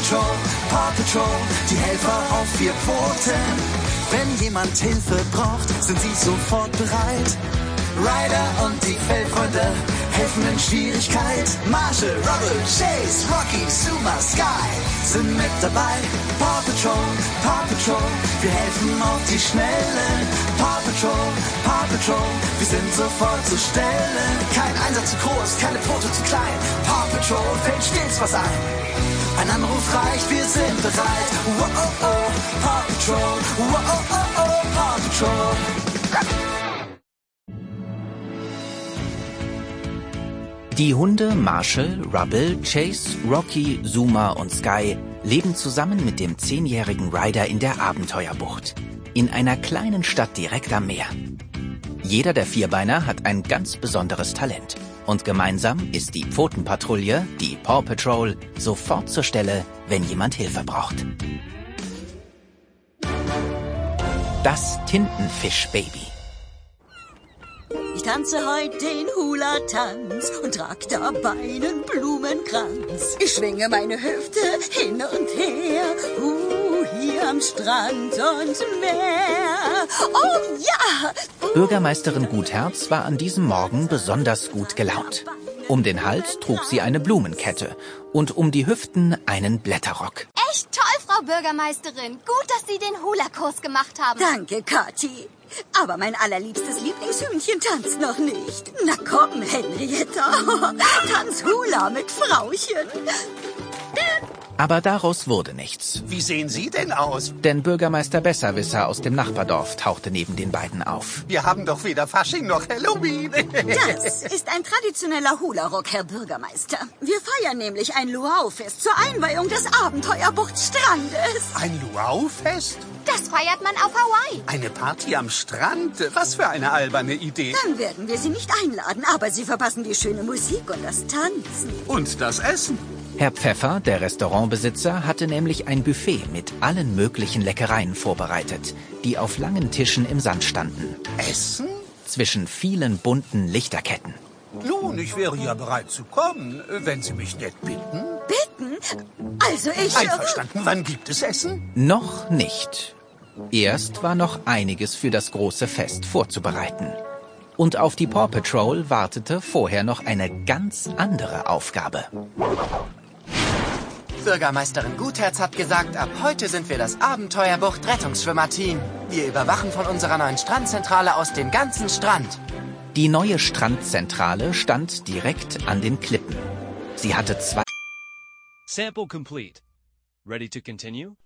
Paw Patrol, die Helfer auf 4 Pfoten. Wenn jemand Hilfe braucht, sind sie sofort bereit. Ryder und die Fellfreunde helfen in Schwierigkeit. Marshall, Rubble, Chase, Rocky, Zuma, Sky sind mit dabei. Paw Patrol, wir helfen auf die Schnelle. Paw Patrol, wir sind sofort zur Stelle. Kein Einsatz zu groß, keine Pfote zu klein. Paw Patrol fällt stets was ein. Ein Anruf reicht, wir sind bereit. Wow, oh, oh, Paw Patrol, wow, oh, oh, oh, Paw Patrol. Die Hunde Marshall, Rubble, Chase, Rocky, Zuma und Sky leben zusammen mit dem 10-jährigen Ryder in der Abenteuerbucht. In einer kleinen Stadt direkt am Meer. Jeder der Vierbeiner hat ein ganz besonderes Talent. Und gemeinsam ist die Pfotenpatrouille, die Paw Patrol, sofort zur Stelle, wenn jemand Hilfe braucht. Das Tintenfisch-Baby. Ich tanze heute den Hula-Tanz und trag dabei einen Blumenkranz. Ich schwinge meine Hüfte hin und her, hier am Strand und Meer. Oh ja! Bürgermeisterin Gutherz war an diesem Morgen besonders gut gelaunt. Um den Hals trug sie eine Blumenkette und um die Hüften einen Blätterrock. Echt toll, Frau Bürgermeisterin. Gut, dass Sie den Hula-Kurs gemacht haben. Danke, Kathi. Aber mein allerliebstes Lieblingshühnchen tanzt noch nicht. Na komm, Henrietta. Tanz Hula mit Frauchen. Aber daraus wurde nichts. Wie sehen Sie denn aus? Denn Bürgermeister Besserwisser aus dem Nachbardorf tauchte neben den beiden auf. Wir haben doch weder Fasching noch Halloween. Das ist ein traditioneller Hula-Rock, Herr Bürgermeister. Wir feiern nämlich ein Luau-Fest zur Einweihung des Abenteuerbuchtstrandes. Ein Luau-Fest? Das feiert man auf Hawaii. Eine Party am Strand? Was für eine alberne Idee. Dann werden wir Sie nicht einladen, aber Sie verpassen die schöne Musik und das Tanzen. Und das Essen. Herr Pfeffer, der Restaurantbesitzer, hatte nämlich ein Buffet mit allen möglichen Leckereien vorbereitet, die auf langen Tischen im Sand standen. Essen? Zwischen vielen bunten Lichterketten. Nun, ich wäre ja bereit zu kommen, wenn Sie mich nett bitten. Bitten? Also ich... Einverstanden, wann gibt es Essen? Noch nicht. Erst war noch einiges für das große Fest vorzubereiten. Und auf die Paw Patrol wartete vorher noch eine ganz andere Aufgabe. Bürgermeisterin Gutherz hat gesagt, ab heute sind wir das Abenteuerbucht-Rettungsschwimmer-Team. Wir überwachen von unserer neuen Strandzentrale aus den ganzen Strand. Die neue Strandzentrale stand direkt an den Klippen. Sie hatte 2... Sample complete. Ready to continue?